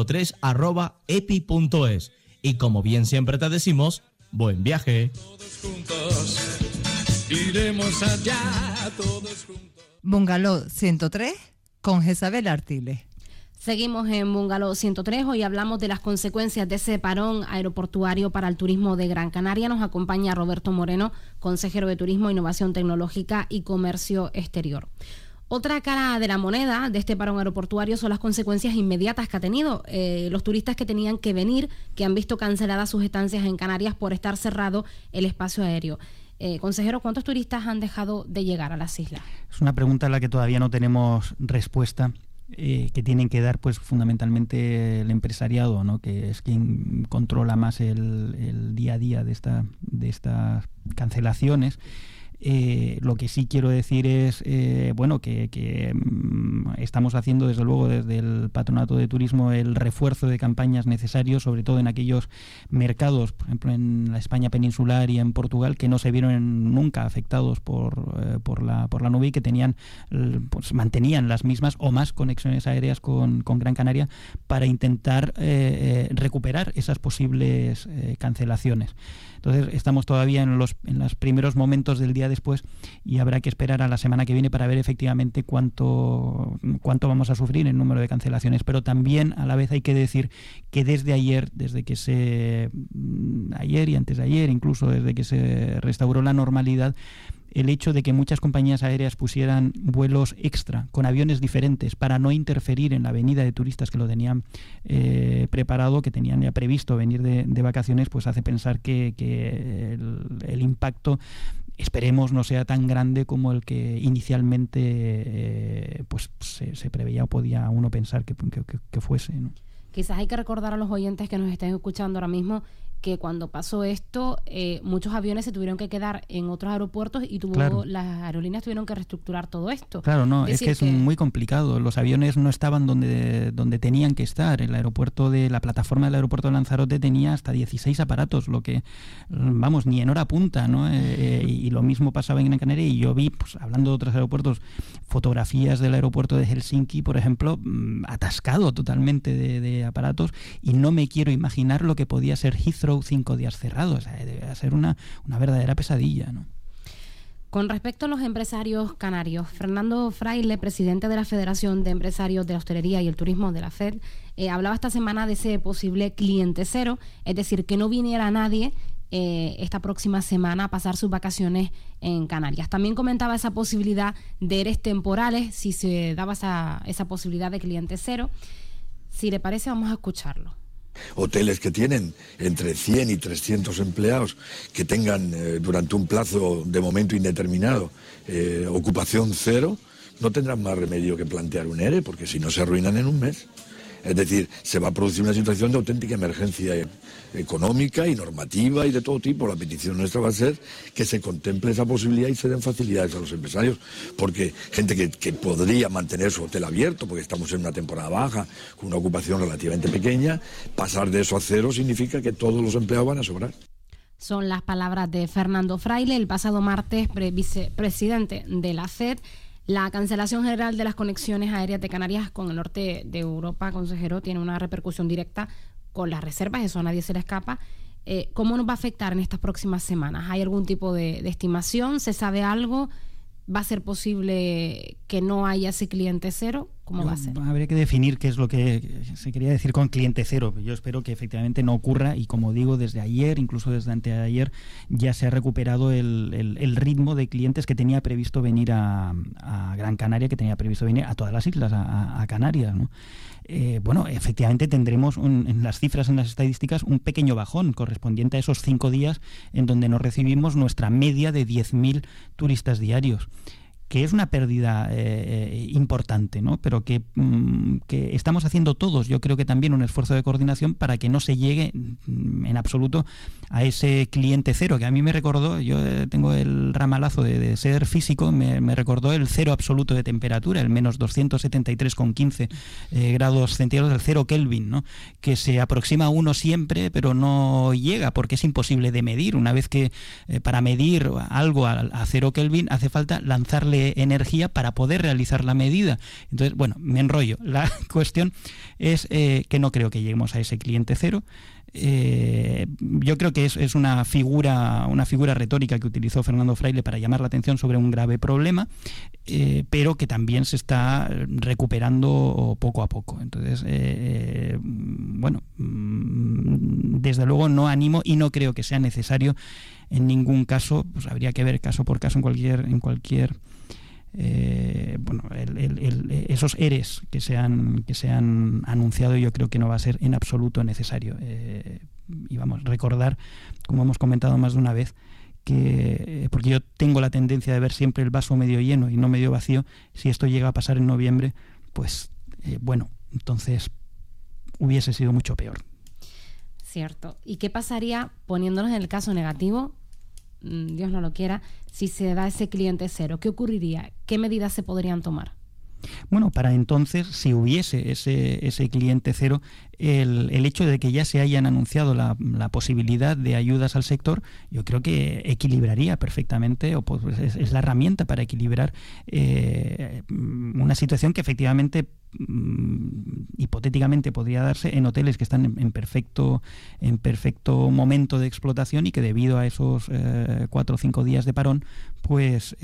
103@epi.es. Y como bien siempre te decimos, buen viaje. Todos juntos, iremos allá, todos juntos. Bungalow 103 con Jezabel Artiles. Seguimos en Bungalow 103. Hoy hablamos de las consecuencias de ese parón aeroportuario para el turismo de Gran Canaria. Nos acompaña Roberto Moreno, consejero de Turismo, Innovación Tecnológica y Comercio Exterior. Otra cara de la moneda de este parón aeroportuario son las consecuencias inmediatas que ha tenido. Los turistas que tenían que venir, que han visto canceladas sus estancias en Canarias por estar cerrado el espacio aéreo. Consejero, ¿cuántos turistas han dejado de llegar a las islas? Es una pregunta a la que todavía no tenemos respuesta. que tienen que dar pues fundamentalmente el empresariado, ¿no? Que es quien controla más el día a día de estas cancelaciones. Lo que sí quiero decir es que estamos haciendo desde luego desde el Patronato de Turismo el refuerzo de campañas necesarios, sobre todo en aquellos mercados, por ejemplo en la España peninsular y en Portugal, que no se vieron nunca afectados por la nube y que mantenían las mismas o más conexiones aéreas con Gran Canaria para intentar recuperar esas posibles cancelaciones. Entonces estamos todavía en los primeros momentos del día después y habrá que esperar a la semana que viene para ver efectivamente cuánto vamos a sufrir en número de cancelaciones. Pero también a la vez hay que decir que desde ayer y antes de ayer, incluso desde que se restauró la normalidad, el hecho de que muchas compañías aéreas pusieran vuelos extra con aviones diferentes para no interferir en la venida de turistas que lo tenían preparado, que tenían ya previsto venir de vacaciones, pues hace pensar que el impacto, esperemos, no sea tan grande como el que inicialmente se preveía o podía uno pensar que fuese, ¿no? Quizás hay que recordar a los oyentes que nos estén escuchando ahora mismo que cuando pasó esto, muchos aviones se tuvieron que quedar en otros aeropuertos y las aerolíneas tuvieron que reestructurar todo esto. Claro, no, es que es muy complicado. Los aviones no estaban donde tenían que estar. La plataforma del aeropuerto de Lanzarote tenía hasta 16 aparatos, lo que, ni en hora punta, ¿no? Y lo mismo pasaba en Gran Canaria, y yo vi, pues hablando de otros aeropuertos, fotografías del aeropuerto de Helsinki, por ejemplo, atascado totalmente de aparatos, y no me quiero imaginar lo que podía ser Heathrow 5 días cerrados. O sea, debe ser una verdadera pesadilla, ¿no? Con respecto a los empresarios canarios, Fernando Fraile, presidente de la Federación de Empresarios de la Hostelería y el Turismo de la FED, hablaba esta semana de ese posible cliente cero, es decir, que no viniera nadie esta próxima semana a pasar sus vacaciones en Canarias. También comentaba esa posibilidad de ERES temporales, si se daba esa posibilidad de cliente cero. Si le parece, vamos a escucharlo. Hoteles que tienen entre 100 y 300 empleados que tengan durante un plazo de momento indeterminado ocupación cero, no tendrán más remedio que plantear un ERE, porque si no se arruinan en un mes. Es decir, se va a producir una situación de auténtica emergencia económica y normativa y de todo tipo. La petición nuestra va a ser que se contemple esa posibilidad y se den facilidades a los empresarios, porque gente que podría mantener su hotel abierto, porque estamos en una temporada baja, con una ocupación relativamente pequeña, pasar de eso a cero significa que todos los empleados van a sobrar. Son las palabras de Fernando Fraile, el pasado martes vicepresidente de la FED. La cancelación general de las conexiones aéreas de Canarias con el norte de Europa, consejero, tiene una repercusión directa con las reservas, eso a nadie se le escapa. ¿Cómo nos va a afectar en estas próximas semanas? ¿Hay algún tipo de estimación? ¿Se sabe algo? ¿Va a ser posible que no haya ese cliente cero? ¿Cómo va a ser? Habría que definir qué es lo que se quería decir con cliente cero. Yo espero que efectivamente no ocurra, y como digo, desde ayer, incluso desde anteayer, ya se ha recuperado el ritmo de clientes que tenía previsto venir a Gran Canaria, que tenía previsto venir a todas las islas, a Canarias, ¿no? Efectivamente tendremos en las cifras, en las estadísticas, un pequeño bajón correspondiente a esos 5 días en donde no recibimos nuestra media de 10.000 turistas diarios, que es una pérdida importante, ¿no? Pero que estamos haciendo todos, yo creo que también un esfuerzo de coordinación para que no se llegue en absoluto a ese cliente cero, que a mí me recordó, yo tengo el ramalazo de ser físico, me recordó el cero absoluto de temperatura, el menos 273,15 grados centígrados, el cero Kelvin, ¿no? Que se aproxima a uno siempre, pero no llega, porque es imposible de medir. Una vez que para medir algo a cero Kelvin hace falta lanzarle energía para poder realizar la medida. Entonces, me enrollo. La cuestión es que no creo que lleguemos a ese cliente cero. Yo creo que es una figura retórica que utilizó Fernando Fraile para llamar la atención sobre un grave problema, pero que también se está recuperando poco a poco. Entonces, desde luego no animo y no creo que sea necesario en ningún caso. Pues habría que ver caso por caso en cualquier esos ERES que se han anunciado. Yo creo que no va a ser en absoluto necesario, y recordar, como hemos comentado más de una vez, que porque yo tengo la tendencia de ver siempre el vaso medio lleno y no medio vacío. Si esto llega a pasar en noviembre, pues bueno, entonces hubiese sido mucho peor. Cierto. ¿Y qué pasaría, poniéndonos en el caso negativo, Dios no lo quiera, si se da ese cliente cero? ¿Qué ocurriría? ¿Qué medidas se podrían tomar? Bueno, para entonces, si hubiese ese cliente cero, el hecho de que ya se hayan anunciado la posibilidad de ayudas al sector, yo creo que equilibraría perfectamente, o pues es la herramienta para equilibrar una situación que efectivamente hipotéticamente podría darse en hoteles que están en perfecto momento de explotación y que debido a esos 4 o 5 días de parón pues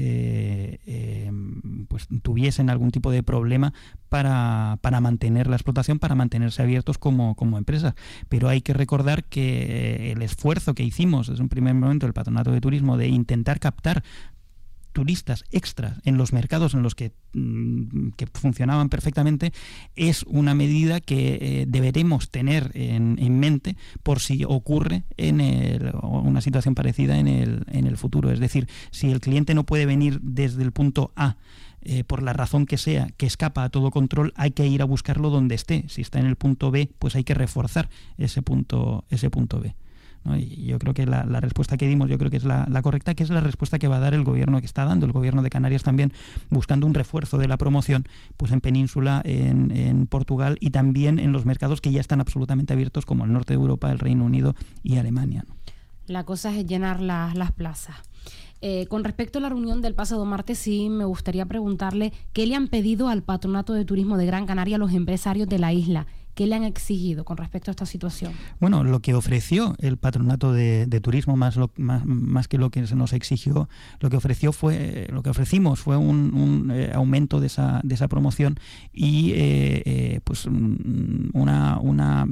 tuviesen algún tipo de problema para mantener la explotación, para mantenerse abiertos como empresas. Pero hay que recordar que el esfuerzo que hicimos desde un primer momento el Patronato de Turismo de intentar captar turistas extras en los mercados en los que funcionaban perfectamente es una medida que deberemos tener en mente por si ocurre una situación parecida en el futuro. Es decir, si el cliente no puede venir desde el punto A por la razón que sea, que escapa a todo control, hay que ir a buscarlo donde esté. Si está en el punto B, pues hay que reforzar ese punto B, ¿no? Y yo creo que la respuesta que dimos, yo creo que es la correcta, que es la respuesta que va a dar el gobierno, que está dando el gobierno de Canarias también, buscando un refuerzo de la promoción pues en Península, en Portugal y también en los mercados que ya están absolutamente abiertos, como el norte de Europa, el Reino Unido y Alemania, ¿no? La cosa es llenar las plazas. Con respecto a la reunión del pasado martes, sí me gustaría preguntarle qué le han pedido al Patronato de Turismo de Gran Canaria los empresarios de la isla. ¿Qué le han exigido con respecto a esta situación? Bueno, lo que ofreció el Patronato de Turismo, más que lo que se nos exigió, lo que ofrecimos fue un aumento de esa promoción y pues una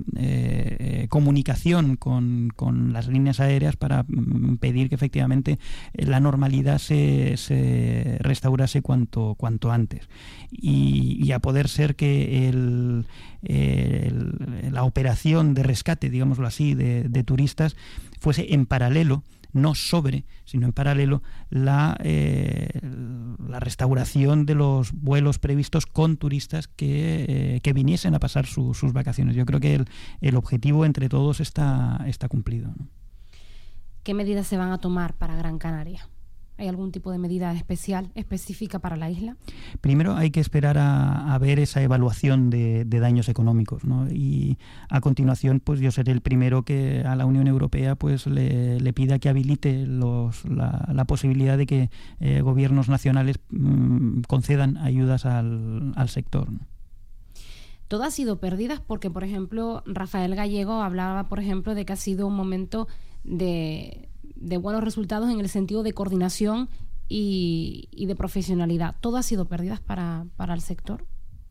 comunicación con las líneas aéreas para pedir que efectivamente la normalidad se restaurase cuanto antes y a poder ser que la operación de rescate, digámoslo así, de turistas fuese en paralelo, no sobre, sino en paralelo la restauración de los vuelos previstos con turistas que viniesen a pasar sus vacaciones. Yo creo que el objetivo entre todos está cumplido, ¿no? ¿Qué medidas se van a tomar para Gran Canaria? ¿Hay algún tipo de medida específica para la isla? Primero hay que esperar a ver esa evaluación de daños económicos, ¿no? Y a continuación pues yo seré el primero que a la Unión Europea pues le pida que habilite la posibilidad de que gobiernos nacionales concedan ayudas al sector, ¿no? Todo ha sido pérdidas porque, por ejemplo, Rafael Gallego hablaba, por ejemplo, de que ha sido un momento de buenos resultados en el sentido de coordinación y de profesionalidad. ¿Todo ha sido pérdidas para el sector?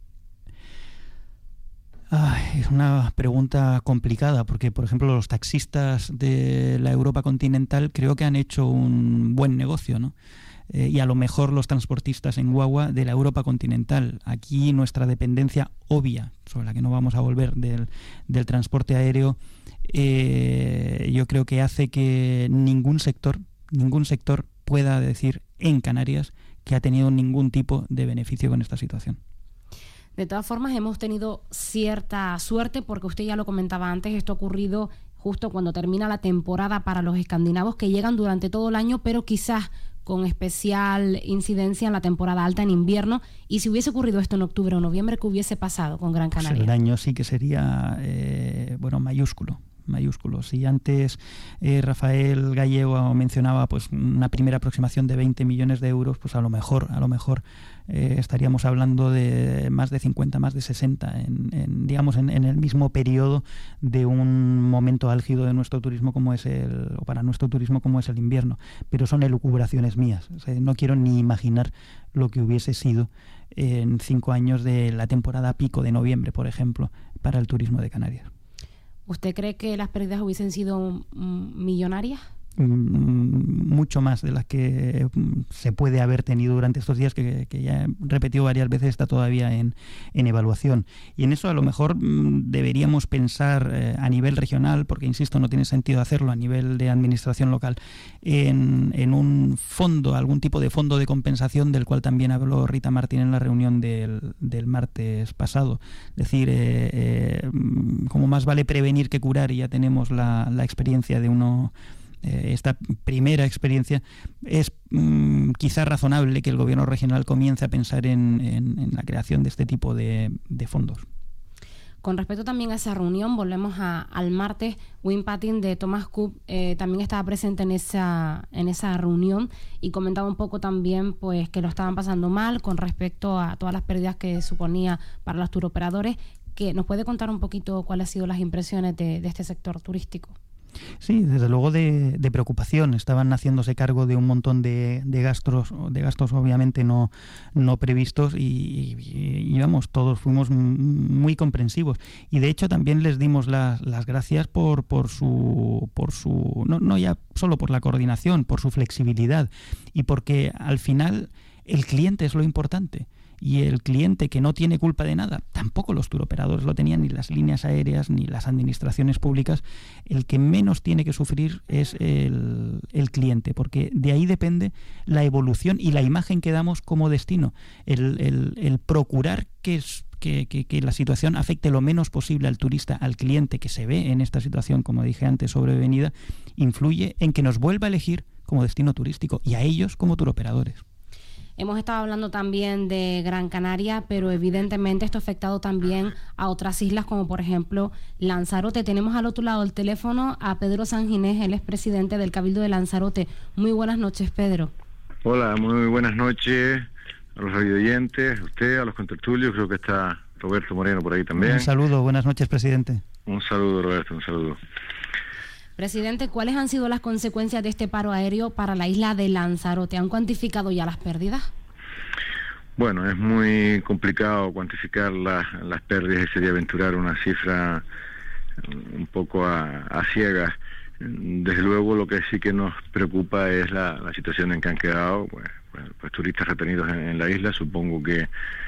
Es una pregunta complicada porque, por ejemplo, los taxistas de la Europa continental creo que han hecho un buen negocio, ¿no? Y a lo mejor los transportistas en guagua de la Europa continental. Aquí nuestra dependencia obvia, sobre la que no vamos a volver, del transporte aéreo, yo creo que hace que ningún sector pueda decir en Canarias que ha tenido ningún tipo de beneficio con esta situación. De todas formas, hemos tenido cierta suerte porque usted ya lo comentaba antes, esto ha ocurrido justo cuando termina la temporada para los escandinavos que llegan durante todo el año, pero quizás con especial incidencia en la temporada alta en invierno. Y si hubiese ocurrido esto en octubre o noviembre, ¿qué hubiese pasado con Gran Canaria? Pues el daño sí que sería mayúsculo. Si antes Rafael Gallego mencionaba pues una primera aproximación de 20 millones de euros, pues a lo mejor estaríamos hablando de más de 50, más de 60 en el mismo periodo de un momento álgido de nuestro turismo para nuestro turismo como es el invierno. Pero son elucubraciones mías. O sea, no quiero ni imaginar lo que hubiese sido en 5 años de la temporada pico de noviembre, por ejemplo, para el turismo de Canarias. ¿Usted cree que las pérdidas hubiesen sido millonarias? mucho más de las que se puede haber tenido durante estos días, que ya he repetido varias veces, está todavía en evaluación. Y en eso a lo mejor deberíamos pensar a nivel regional, porque insisto, no tiene sentido hacerlo a nivel de administración local, en un fondo, algún tipo de fondo de compensación, del cual también habló Rita Martín en la reunión del martes pasado. Es decir, como más vale prevenir que curar, y ya tenemos la experiencia de esta primera experiencia, es quizá razonable que el gobierno regional comience a pensar en la creación de este tipo de fondos. Con respecto también a esa reunión, volvemos al martes. Wim Patin de Thomas Cook también estaba presente en esa reunión y comentaba un poco también pues que lo estaban pasando mal con respecto a todas las pérdidas que suponía para los turoperadores. Que ¿nos puede contar un poquito cuáles han sido las impresiones de este sector turístico? Sí, desde luego de preocupación. Estaban haciéndose cargo de un montón de gastos obviamente no previstos y vamos, todos fuimos muy comprensivos. Y de hecho también les dimos las gracias por su no ya solo por la coordinación, por su flexibilidad, y porque al final el cliente es lo importante. Y el cliente, que no tiene culpa de nada, tampoco los turoperadores lo tenían, ni las líneas aéreas, ni las administraciones públicas. El que menos tiene que sufrir es el cliente, porque de ahí depende la evolución y la imagen que damos como destino. El procurar que la situación afecte lo menos posible al turista, al cliente que se ve en esta situación, como dije antes, sobrevenida, influye en que nos vuelva a elegir como destino turístico, y a ellos como turoperadores. Hemos estado hablando también de Gran Canaria, pero evidentemente esto ha afectado también a otras islas, como por ejemplo Lanzarote. Tenemos al otro lado del teléfono a Pedro Sanginés, él es presidente del Cabildo de Lanzarote. Muy buenas noches, Pedro. Hola, muy buenas noches a los radioyentes, a usted, a los contertulios. Creo que está Roberto Moreno por ahí también. Un saludo, buenas noches, presidente. Un saludo, Roberto, un saludo. Presidente, ¿cuáles han sido las consecuencias de este paro aéreo para la isla de Lanzarote? ¿Han cuantificado ya las pérdidas? Bueno, es muy complicado cuantificar las pérdidas y sería aventurar una cifra un poco a ciegas. Desde luego, lo que sí que nos preocupa es la situación en que han quedado pues turistas retenidos en la isla. Supongo que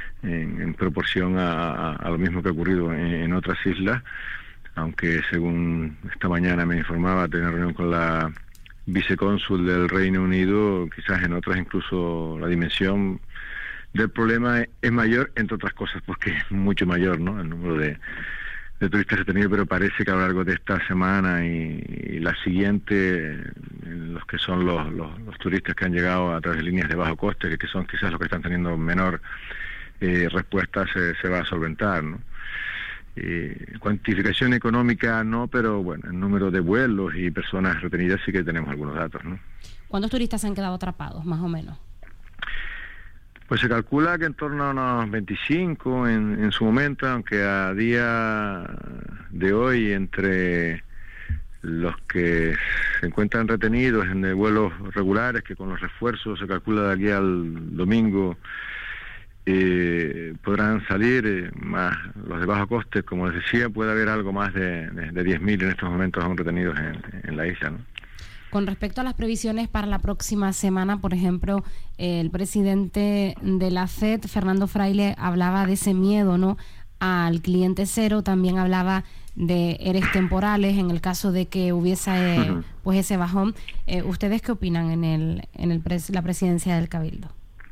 en proporción a lo mismo que ha ocurrido en otras islas, aunque según esta mañana me informaba, tener reunión con la vicecónsul del Reino Unido, quizás en otras incluso la dimensión del problema es mayor, entre otras cosas porque es mucho mayor, ¿no?, el número de turistas retenidos, pero parece que a lo largo de esta semana y la siguiente, los que son los turistas que han llegado a través de líneas de bajo coste, que son quizás los que están teniendo menor respuesta, se va a solventar, ¿no? Cuantificación económica no, pero bueno, el número de vuelos y personas retenidas sí que tenemos algunos datos, ¿no? ¿Cuántos turistas se han quedado atrapados, más o menos? Pues se calcula que en torno a unos 25 en su momento, aunque a día de hoy, entre los que se encuentran retenidos en vuelos regulares, que con los refuerzos se calcula de aquí al domingo, podrán salir, más los de bajo coste, como les decía, puede haber algo más de 10.000 en estos momentos aún retenidos en la isla, ¿no? Con respecto a las previsiones para la próxima semana, por ejemplo, el presidente de la FED, Fernando Fraile, hablaba de ese miedo, ¿no?, al cliente cero. También hablaba de ERES temporales en el caso de que hubiese pues ese bajón. ¿Ustedes qué opinan en la presidencia del Cabildo?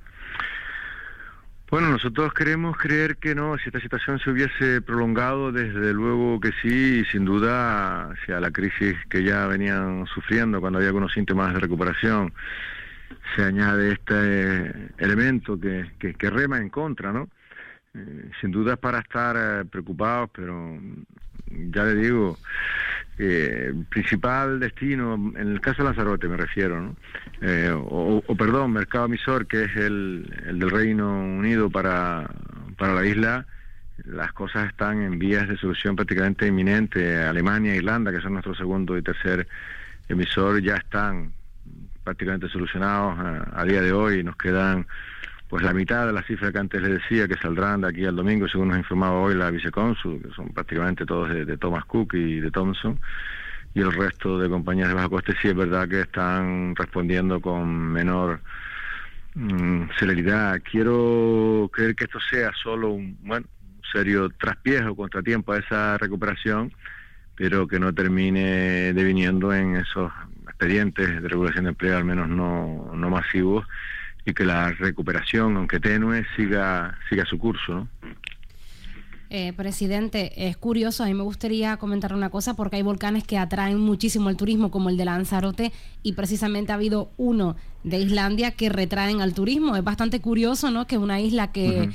Bueno, nosotros queremos creer que no. Si esta situación se hubiese prolongado, desde luego que sí, y sin duda, hacia la crisis que ya venían sufriendo cuando había algunos síntomas de recuperación, se añade este elemento que rema en contra, ¿no? Sin duda es para estar preocupados, pero ya le digo, principal destino, en el caso de Lanzarote me refiero, ¿no? Perdón, mercado emisor, que es el del Reino Unido para la isla, las cosas están en vías de solución prácticamente inminente. Alemania e Irlanda, que son nuestro segundo y tercer emisor, ya están prácticamente solucionados a día de hoy. Nos quedan pues la mitad de la cifra que antes les decía, que saldrán de aquí al domingo, según nos ha informado hoy la vicecónsul, que son prácticamente todos de Thomas Cook y de Thomson, el resto de compañías de bajo coste sí es verdad que están respondiendo con menor celeridad. Quiero creer que esto sea solo un serio traspiés o contratiempo a esa recuperación, pero que no termine deviniendo en esos expedientes de regulación de empleo, al menos no masivos, y que la recuperación, aunque tenue, siga su curso, ¿no? Presidente, es curioso, a mí me gustaría comentar una cosa, porque hay volcanes que atraen muchísimo el turismo, como el de Lanzarote, y precisamente ha habido uno de Islandia que retraen al turismo. Es bastante curioso, ¿no?, que una isla que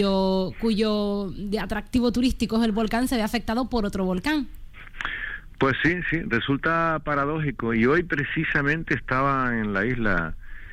cuyo atractivo turístico es el volcán se ve afectado por otro volcán. Pues sí, resulta paradójico. Y hoy precisamente estaba en la isla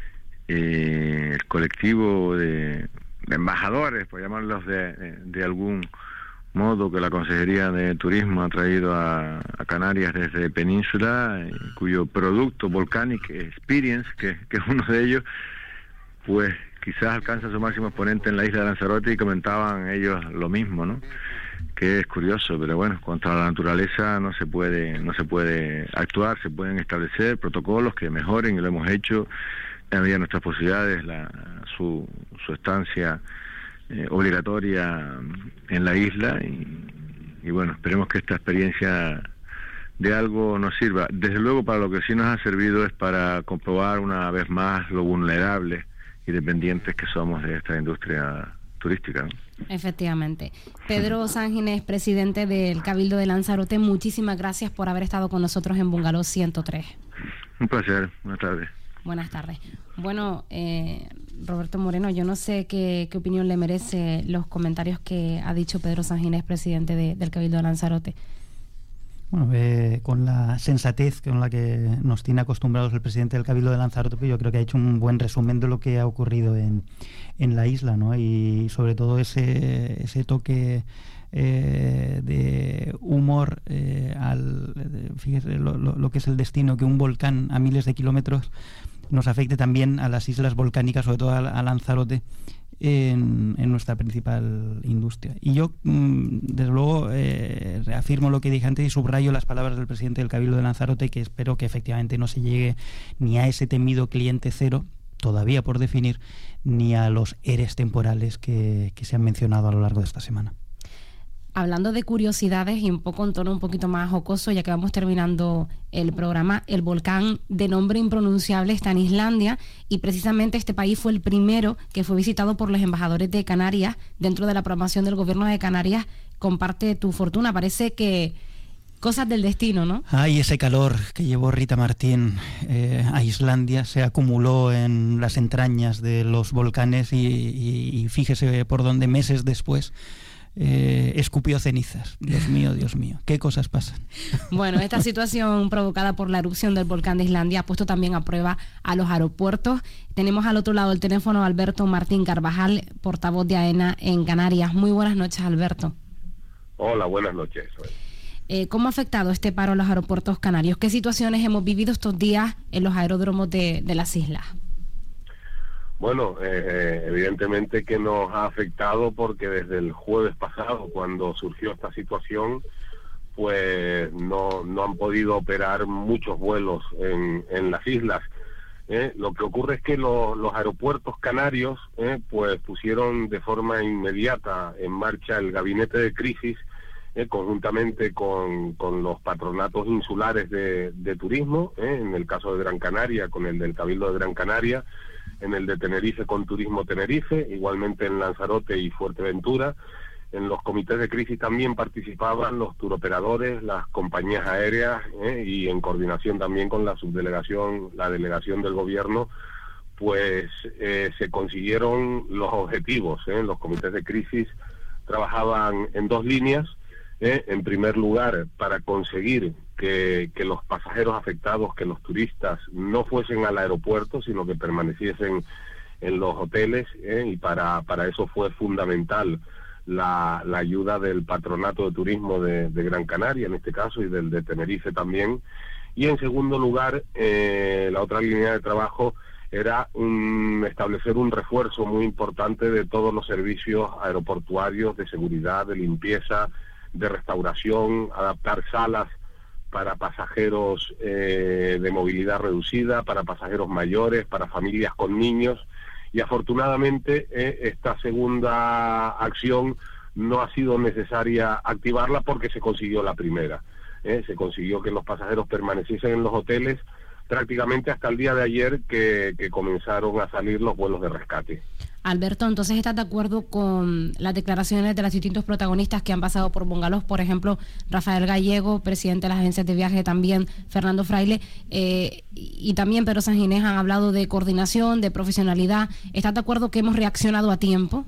el colectivo de embajadores, por llamarlos de algún modo, que la Consejería de Turismo ha traído a Canarias desde Península, cuyo producto Volcanic Experience, que es uno de ellos, pues quizás alcanza su máximo exponente en la isla de Lanzarote, y comentaban ellos lo mismo, ¿no? Que es curioso, pero bueno, contra la naturaleza no se puede actuar. Se pueden establecer protocolos que mejoren, y lo hemos hecho en la medida de nuestras posibilidades, su estancia obligatoria en la isla, y bueno, esperemos que esta experiencia de algo nos sirva. Desde luego, para lo que sí nos ha servido es para comprobar una vez más lo vulnerables y dependientes que somos de esta industria turística, ¿no? Efectivamente. Pedro San Ginés, presidente del Cabildo de Lanzarote, muchísimas gracias por haber estado con nosotros en Bungalow 103. Un placer, buenas tardes. Buenas tardes. Bueno, Roberto Moreno, yo no sé qué opinión le merece los comentarios que ha dicho Pedro San Ginés, presidente del Cabildo de Lanzarote. Bueno, con la sensatez con la que nos tiene acostumbrados el presidente del Cabildo de Lanzarote, pues yo creo que ha hecho un buen resumen de lo que ha ocurrido en la isla, ¿no? Y sobre todo ese toque de humor fíjese lo que es el destino, que un volcán a miles de kilómetros nos afecte también a las islas volcánicas, sobre todo a Lanzarote, en nuestra principal industria. Y yo, desde luego, reafirmo lo que dije antes y subrayo las palabras del presidente del Cabildo de Lanzarote, que espero que efectivamente no se llegue ni a ese temido cliente cero, todavía por definir, ni a los ERES temporales que se han mencionado a lo largo de esta semana. Hablando de curiosidades y un poco en tono un poquito más jocoso, ya que vamos terminando el programa, el volcán de nombre impronunciable está en Islandia, y precisamente este país fue el primero que fue visitado por los embajadores de Canarias dentro de la programación del gobierno de Canarias. Comparte tu fortuna. Parece que cosas del destino, ¿no? Ay, ese calor que llevó Rita Martín a Islandia se acumuló en las entrañas de los volcanes y fíjese por dónde meses después escupió cenizas. Dios mío, qué cosas pasan. Bueno, esta situación provocada por la erupción del volcán de Islandia ha puesto también a prueba a los aeropuertos. Tenemos al otro lado del teléfono a Alberto Martín Carvajal, portavoz de AENA en Canarias. Muy buenas noches, Alberto. Hola, buenas noches. ¿Cómo ha afectado este paro a los aeropuertos canarios? ¿Qué situaciones hemos vivido estos días en los aeródromos de las islas? Bueno, evidentemente que nos ha afectado, porque desde el jueves pasado, cuando surgió esta situación, pues no han podido operar muchos vuelos en las islas. Lo que ocurre es que los aeropuertos canarios pues pusieron de forma inmediata en marcha el gabinete de crisis, conjuntamente con los patronatos insulares de turismo, en el caso de Gran Canaria, con el del Cabildo de Gran Canaria, en el de Tenerife con Turismo Tenerife, igualmente en Lanzarote y Fuerteventura. En los comités de crisis también participaban los turoperadores, las compañías aéreas, y en coordinación también con la delegación del gobierno, pues se consiguieron los objetivos. Los comités de crisis trabajaban en dos líneas. En primer lugar, para conseguir que los pasajeros afectados, que los turistas no fuesen al aeropuerto, sino que permaneciesen en los hoteles, y para eso fue fundamental la ayuda del Patronato de Turismo de Gran Canaria, en este caso, y del de Tenerife también. Y en segundo lugar, la otra línea de trabajo era establecer un refuerzo muy importante de todos los servicios aeroportuarios, de seguridad, de limpieza, de restauración, adaptar salas para pasajeros de movilidad reducida, para pasajeros mayores, para familias con niños, y afortunadamente esta segunda acción no ha sido necesaria activarla porque se consiguió la primera. Se consiguió que los pasajeros permaneciesen en los hoteles prácticamente hasta el día de ayer que comenzaron a salir los vuelos de rescate. Alberto, entonces ¿estás de acuerdo con las declaraciones de los distintos protagonistas que han pasado por Bungalows? Por ejemplo, Rafael Gallego, presidente de las agencias de viaje, también Fernando Fraile, y también Pedro San Ginés han hablado de coordinación, de profesionalidad. ¿Estás de acuerdo que hemos reaccionado a tiempo?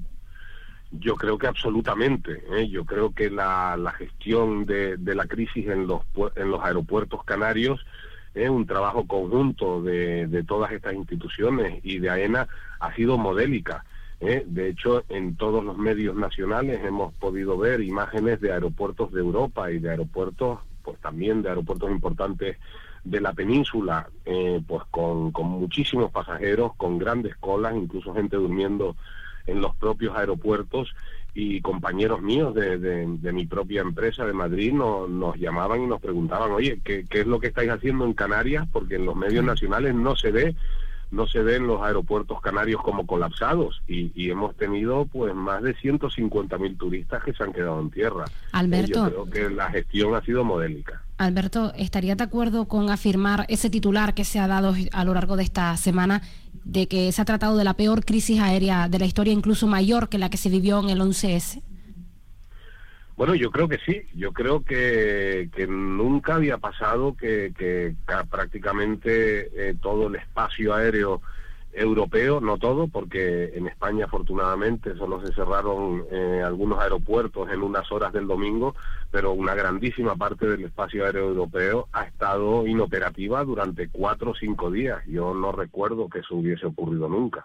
Yo creo que absolutamente. Yo creo que la gestión de la crisis en los aeropuertos canarios, un trabajo conjunto de todas estas instituciones y de AENA, ha sido modélica. De hecho, en todos los medios nacionales hemos podido ver imágenes de aeropuertos de Europa y de aeropuertos, pues también de aeropuertos importantes de la península, pues con muchísimos pasajeros, con grandes colas, incluso gente durmiendo en los propios aeropuertos, y compañeros míos de mi propia empresa de Madrid nos llamaban y nos preguntaban, oye, ¿qué es lo que estáis haciendo en Canarias? Porque en los medios nacionales no se ven los aeropuertos canarios como colapsados, y hemos tenido pues más de 150.000 turistas que se han quedado en tierra. Alberto, yo creo que la gestión ha sido modélica. Alberto, ¿estarías de acuerdo con afirmar ese titular que se ha dado a lo largo de esta semana, de que se ha tratado de la peor crisis aérea de la historia, incluso mayor que la que se vivió en el 11S? Bueno, yo creo que sí. Yo creo que nunca había pasado que prácticamente todo el espacio aéreo europeo, no todo, porque en España afortunadamente solo se cerraron algunos aeropuertos en unas horas del domingo, pero una grandísima parte del espacio aéreo europeo ha estado inoperativa durante 4 o 5 días. Yo no recuerdo que eso hubiese ocurrido nunca.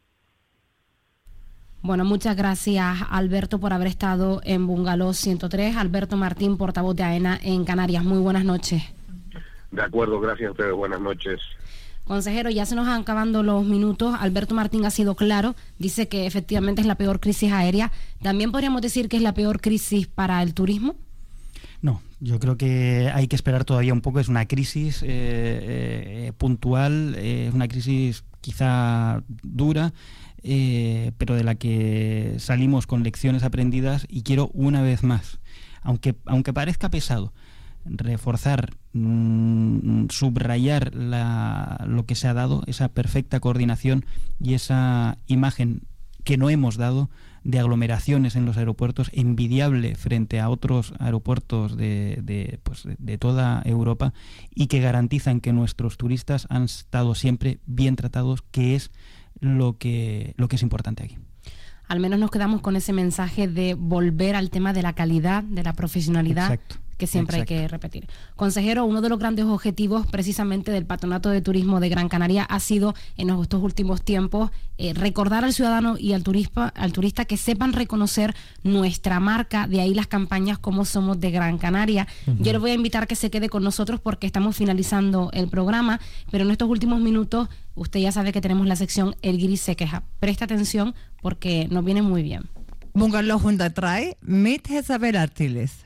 Bueno, muchas gracias, Alberto, por haber estado en Bungalows 103. Alberto Martín, portavoz de AENA en Canarias. Muy buenas noches. De acuerdo, gracias a ustedes. Buenas noches. Consejero, ya se nos van acabando los minutos. Alberto Martín ha sido claro, dice que efectivamente es la peor crisis aérea. ¿También podríamos decir que es la peor crisis para el turismo? No, yo creo que hay que esperar todavía un poco. Es una crisis puntual, es una crisis quizá dura, pero de la que salimos con lecciones aprendidas, y quiero una vez más, aunque parezca pesado, reforzar, subrayar lo que se ha dado, esa perfecta coordinación y esa imagen que no hemos dado de aglomeraciones en los aeropuertos, envidiable frente a otros aeropuertos de toda Europa, y que garantizan que nuestros turistas han estado siempre bien tratados, que es lo que es importante aquí. Al menos nos quedamos con ese mensaje de volver al tema de la calidad, de la profesionalidad. Exacto. Que siempre hay que repetir. Consejero, uno de los grandes objetivos precisamente del Patronato de Turismo de Gran Canaria ha sido en estos últimos tiempos recordar al ciudadano y al turista que sepan reconocer nuestra marca, de ahí las campañas como Somos de Gran Canaria. Yo le voy a invitar que se quede con nosotros porque estamos finalizando el programa, pero en estos últimos minutos usted ya sabe que tenemos la sección El Guiri se queja. Presta atención porque nos viene muy bien. Bungalows 103 mit Isabel Artiles.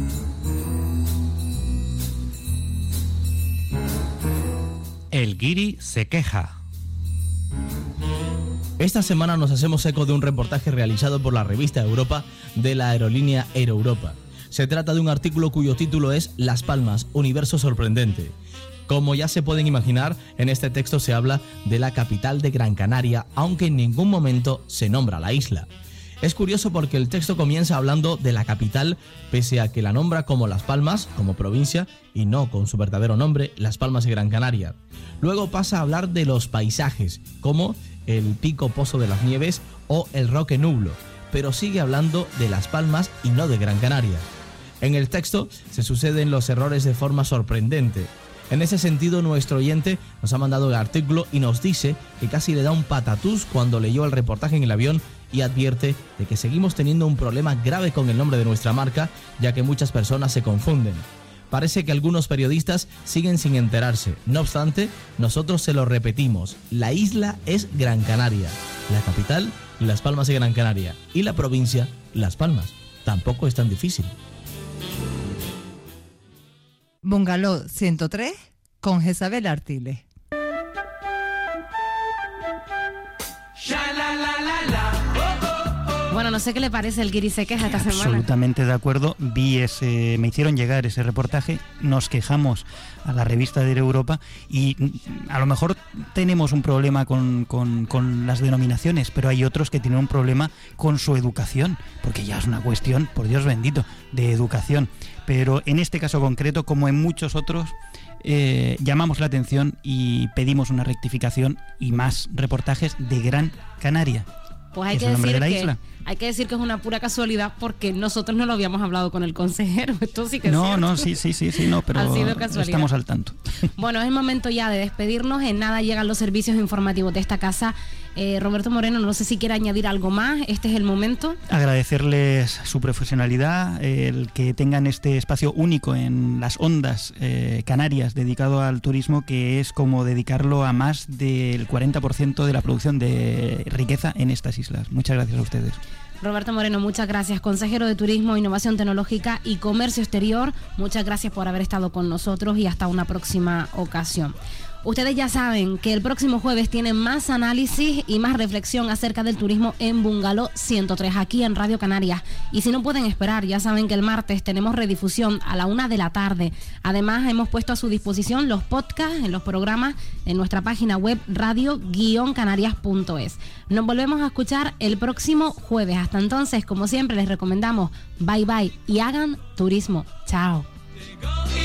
El Guiri se queja. Esta semana nos hacemos eco de un reportaje realizado por la revista Europa de la aerolínea Air Europa. Se trata de un artículo cuyo título es Las Palmas, universo sorprendente. Como ya se pueden imaginar, en este texto se habla de la capital de Gran Canaria, aunque en ningún momento se nombra la isla. Es curioso porque el texto comienza hablando de la capital, pese a que la nombra como Las Palmas, como provincia, y no con su verdadero nombre, Las Palmas de Gran Canaria. Luego pasa a hablar de los paisajes, como el Pico Pozo de las Nieves o el Roque Nublo, pero sigue hablando de Las Palmas y no de Gran Canaria. En el texto se suceden los errores de forma sorprendente. En ese sentido, nuestro oyente nos ha mandado el artículo y nos dice que casi le da un patatús cuando leyó el reportaje en el avión, y advierte de que seguimos teniendo un problema grave con el nombre de nuestra marca, ya que muchas personas se confunden. Parece que algunos periodistas siguen sin enterarse. No obstante, nosotros se lo repetimos. La isla es Gran Canaria, la capital, Las Palmas de Gran Canaria, y la provincia, Las Palmas. Tampoco es tan difícil. Bungalow 103 con Jezabel Artiles. Bueno, no sé qué le parece el Guiri se queja esta semana. Absolutamente de acuerdo. Me hicieron llegar ese reportaje, nos quejamos a la revista de Europa y a lo mejor tenemos un problema con las denominaciones, pero hay otros que tienen un problema con su educación, porque ya es una cuestión, por Dios bendito, de educación. Pero en este caso concreto, como en muchos otros, llamamos la atención y pedimos una rectificación y más reportajes de Gran Canaria. Pues hay que decir que es una pura casualidad porque nosotros no lo habíamos hablado con el consejero. Esto sí que es cierto. Pero ha sido casualidad. Estamos al tanto. Bueno, es el momento ya de despedirnos. En nada llegan los servicios informativos de esta casa. Roberto Moreno, no sé si quiere añadir algo más. Este es el momento. Agradecerles su profesionalidad, el que tengan este espacio único en las ondas canarias dedicado al turismo, que es como dedicarlo a más del 40% de la producción de riqueza en estas islas. Muchas gracias a ustedes. Roberto Moreno, muchas gracias, consejero de Turismo, Innovación Tecnológica y Comercio Exterior. Muchas gracias por haber estado con nosotros y hasta una próxima ocasión. Ustedes ya saben que el próximo jueves tienen más análisis y más reflexión acerca del turismo en Bungalow 103, aquí en Radio Canarias. Y si no pueden esperar, ya saben que el martes tenemos redifusión a la 1 de la tarde. Además, hemos puesto a su disposición los podcasts en los programas en nuestra página web radio-canarias.es. Nos volvemos a escuchar el próximo jueves. Hasta entonces, como siempre, les recomendamos bye bye y hagan turismo. Chao.